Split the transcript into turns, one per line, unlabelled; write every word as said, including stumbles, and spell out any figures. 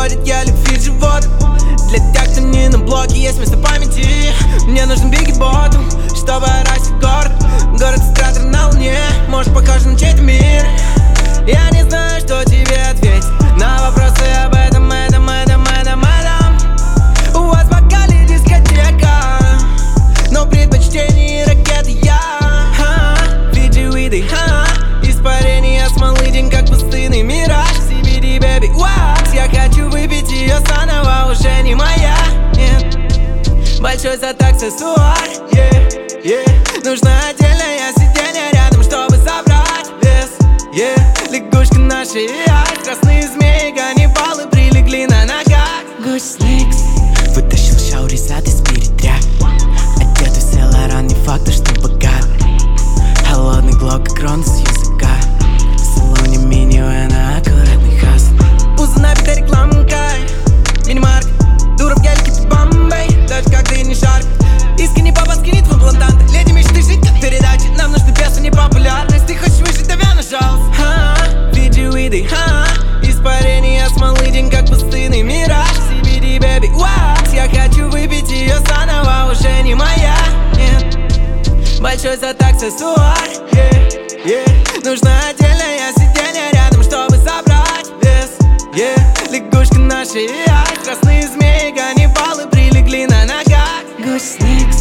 сводит, я любви живот. Для тех, кто не на блоке, есть место памяти. Мне нужен бигбот, чтобы орать в город. Город с кратером на луне, может похож на чей-то мир. Я не знаю, что тебе ответить на вопросы об этом, этом, этом, этом, этом. У вас в бокале дискотека, но предпочтение ракеты я. Фиджи виды, испарение смолы, день как пустынный мираж. си би ди, baby, wax. Я хочу выпить ее заново, уже не моя, нет. Большой зад аксессуар, yeah, yeah. Нужно отдельное сиденье рядом, чтобы забрать вес, yeah. Лягушка на шее, красные змеи, ганнибалы прилегли на ногах.
Гусь Никс вытащил шаури зад из передряг. Одетый в Сен-Лоран, не факт, что богат. Холодный глок, как рон с языка. В салоне мини-вэн, аккуратный хаст.
Пузо набито рекламкой, мини-марк. Дура в гелике, ты Бомбей, даже как ты не шарк. Искренне папа скинет в имплантанты. Леди мечты жить как передачи. Нам нужны песни, не популярность. Ты хочешь выжить, давай нажался. Фиджи виды, испарение смолы, день как пустынный мираж. си би ди, baby, wax. Я хочу выпить ее заново, уже не моя, нет. Большой зад аксессуар, yeah, yeah. Нужно отдельное сиденье рядом, чтобы забрать вес, yeah. Лягушка на шее, красные змеи, ганнибалы прилегли на ногах.
Гусь Никс